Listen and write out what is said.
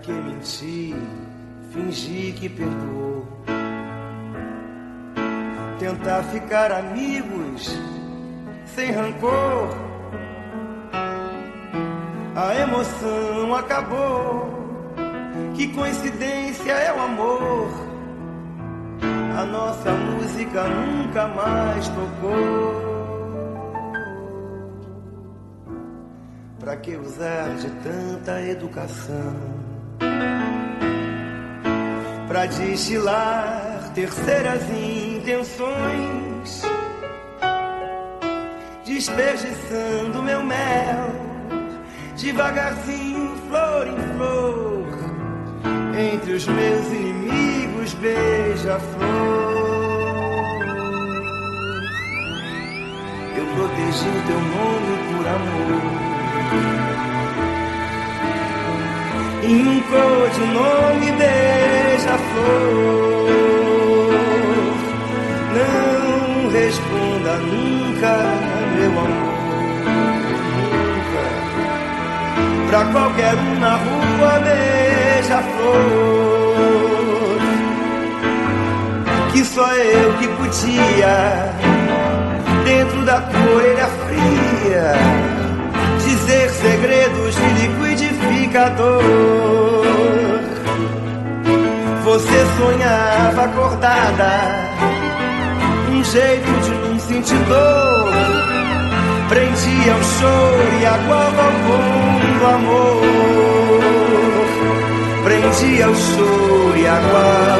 que mentir, fingir que perdoou? Tentar ficar amigos sem rancor. A emoção acabou. Que coincidência é o amor. A nossa música nunca mais tocou. Pra que usar de tanta educação? Pra destilar terceiras intenções, desperdiçando meu mel, devagarzinho, flor em flor, entre os meus inimigos, beija-flor. Eu protegi o teu nome por amor. Em um codinome, beija-flor. Não responda nunca, meu amor, nunca. Pra qualquer um na rua, beija-flor. Que só eu que podia, dentro da tua orelha fria, dizer segredos de liquidificador. Você sonhava acordada, um jeito de não sentir dor. Prendia o choro e aguava o bom do amor. Prendia o choro e aguava